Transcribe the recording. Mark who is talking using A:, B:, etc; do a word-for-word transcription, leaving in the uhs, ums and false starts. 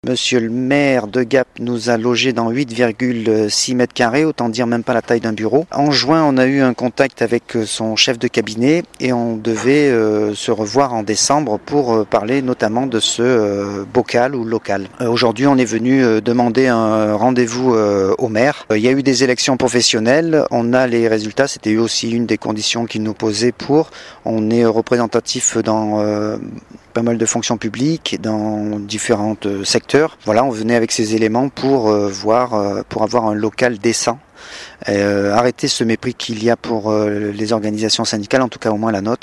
A: Monsieur le maire de Gap nous a logés dans huit virgule six mètres carrés, autant dire même pas la taille d'un bureau. En juin, on a eu un contact avec son chef de cabinet et on devait euh, se revoir en décembre pour euh, parler notamment de ce euh, bocal ou local. Euh, aujourd'hui, on est venu euh, demander un rendez-vous euh, au maire. Euh, il y a eu des élections professionnelles, on a les résultats, c'était aussi une des conditions qu'il nous posait pour. On est représentatif dans euh, pas mal de fonctions publiques, dans différents euh, secteurs. Voilà, on venait avec ces éléments pour euh, voir, euh, pour avoir un local décent. Euh, arrêter ce mépris qu'il y a pour euh, les organisations syndicales, en tout cas au moins la nôtre.